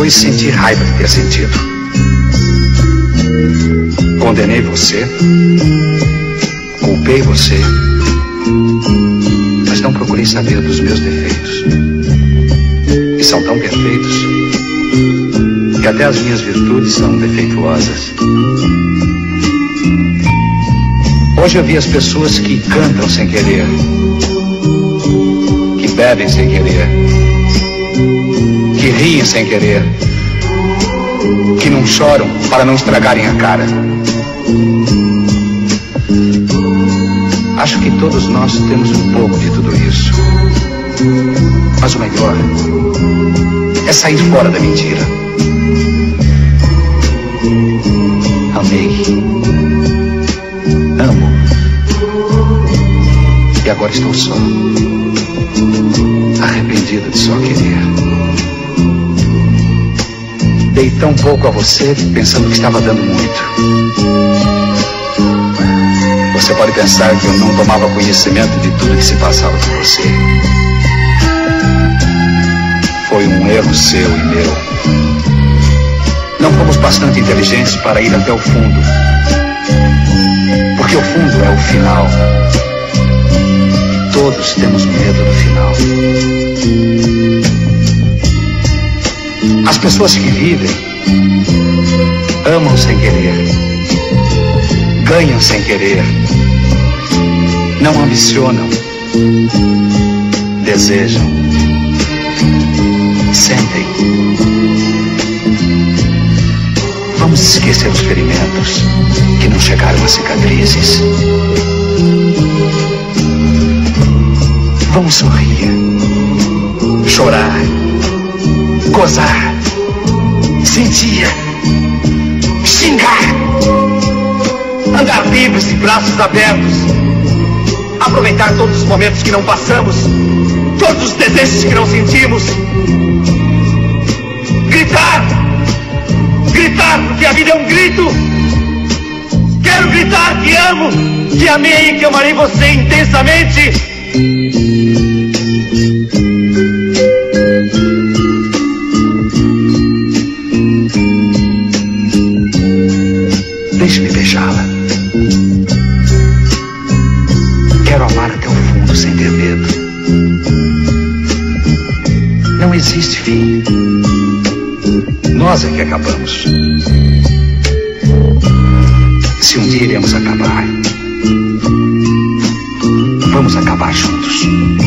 depois senti raiva de ter sentido. Condenei você, culpei você, mas não procurei saber dos meus defeitos. E são tão perfeitos que até as minhas virtudes são defeituosas. Hoje eu vi as pessoas que cantam sem querer, que bebem sem querer, que riem sem querer, que não choram para não estragarem a cara. Acho que todos nós temos um pouco de tudo isso. Mas o melhor é sair fora da mentira. Amei. Amo. E agora estou só. Arrependido de só querer. Dei tão pouco a você, pensando que estava dando muito. Você pode pensar que eu não tomava conhecimento de tudo que se passava com você. Foi um erro seu e meu. Não fomos bastante inteligentes para ir até o fundo. Porque o fundo é o final. E todos temos medo do final. As pessoas que vivem amam sem querer, ganham sem querer, não ambicionam, desejam, sentem. Vamos esquecer os ferimentos que não chegaram a cicatrizes. Vamos sorrir, chorar, gozar, sentir, xingar, andar livres de braços abertos, aproveitar todos os momentos que não passamos, todos os desejos que não sentimos, gritar, porque a vida é um grito. Quero gritar que amo, que amei e que amarei você intensamente. Deixe-me beijá-la. Quero amar até o fundo sem ter medo. Não existe fim. Nós é que acabamos. Se um dia iremos acabar, vamos acabar juntos.